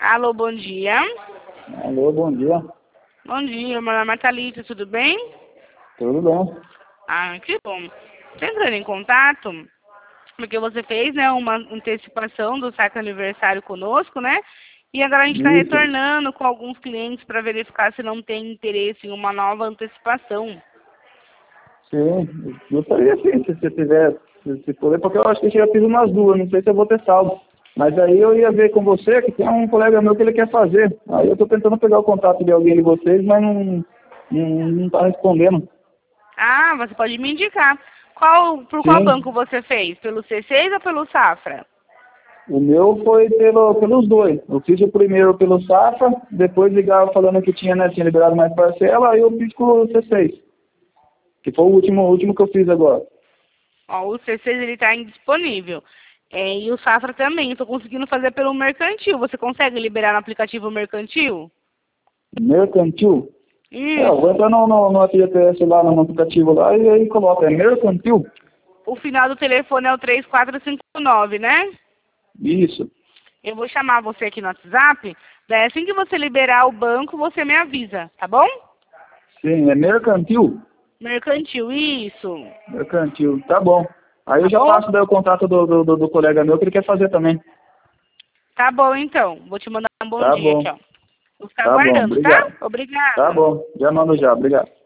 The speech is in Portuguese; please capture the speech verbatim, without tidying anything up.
Alô, bom dia. Alô, bom dia. Bom dia, meu nome é Thalita, tudo bem? Tudo bem? Ah, que bom. Tô entrando em contato porque você fez, né, uma antecipação do saque aniversário conosco, né? E agora a gente está Isso. retornando com alguns clientes para verificar se não tem interesse em uma nova antecipação. Sim, gostaria sim, se você tiver, se, se puder, porque eu acho que eu já fiz umas duas, não sei se eu vou ter saldo. Mas aí eu ia ver com você, que tem um colega meu que ele quer fazer. Aí eu tô tentando pegar o contato de alguém de vocês, mas não, não, não tá respondendo. Ah, você pode me indicar. Qual, por qual Sim, banco você fez? Pelo C seis ou pelo Safra? o meu foi pelo, pelos dois. Eu fiz o primeiro pelo Safra, depois ligava falando que tinha, né, tinha liberado mais parcela, aí eu fiz com o C seis, que foi o último, o último que eu fiz agora. Ó, o C seis ele está indisponível. É, e o Safra também. Estou conseguindo fazer pelo Mercantil. Você consegue liberar no aplicativo Mercantil? Mercantil? É, eu vou Isso. entrar no, no, no F G P S lá, no aplicativo lá, e aí coloca, é Mercantil? O final do telefone é o três quatro cinco nove, né? Isso. Eu vou chamar você aqui no WhatsApp. Daí assim que você liberar o banco, você me avisa, tá bom? Sim, é Mercantil? Mercantil, isso. Mercantil, tá bom. Aí eu Tá já bom? passo daí o contato do, do, do, do colega meu que ele quer fazer também. Tá bom, então. Vou te mandar um bom Tá dia bom, aqui, ó. Vou ficar tá bom, aguardando, tá? obrigado. Tá Obrigada. bom, já mando já, obrigado.